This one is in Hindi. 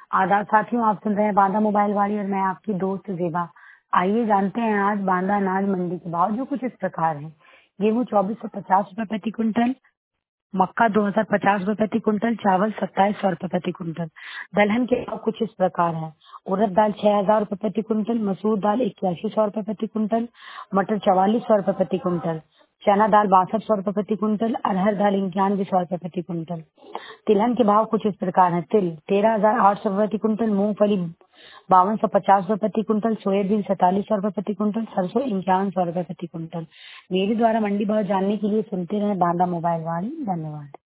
आदाब साथियों, आप सुन रहे हैं बांदा मोबाइल वाली और मैं आपकी दोस्त ज़ेबा। आइए जानते हैं आज बांदा अनाज मंडी के भाव जो कुछ इस प्रकार है। गेहूँ 2450 रुपए प्रति क्विंटल, मक्का 2050 रुपए प्रति क्विंटल, चावल 2700 रुपए प्रति क्विंटल। दलहन के भाव कुछ इस प्रकार है। उड़द दाल 6000 रुपए प्रति क्विंटल, मसूर दाल 8100 रुपए प्रति क्विंटल, मटर 4400 रुपए प्रति क्विंटल, चना दाल 6200 रुपए प्रति क्विंटल, अरहर दाल 9100 रुपए प्रति क्विंटल। तिलहन के भाव कुछ इस प्रकार है। तिल 13,800 रुपए प्रति क्विंटल, मूंगफली 5250 रुपए प्रति क्विंटल, सोयाबीन 4700 रुपए प्रति क्विंटल, सरसों 5100 रुपए प्रति क्विंटल। मेरे द्वारा मंडी भाव जानने के लिए सुनते रहे बांदा मोबाइल वाली। धन्यवाद।